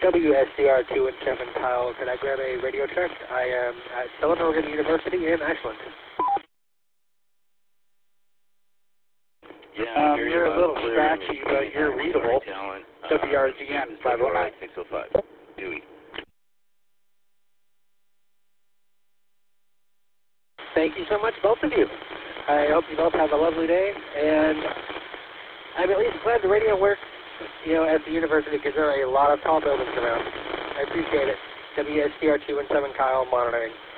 WSCR 217 Kyle, can I grab a radio check? I am at Southern Oregon University in Ashland. Yeah, you're a little scratchy, but you're readable. WRZN 509. 605. Dewey. Thank you so much, both of you. I hope you both have a lovely day, and I'm at least glad the radio works, at the university, because there are a lot of tall buildings around. I appreciate it. WSCR 217 Kyle monitoring.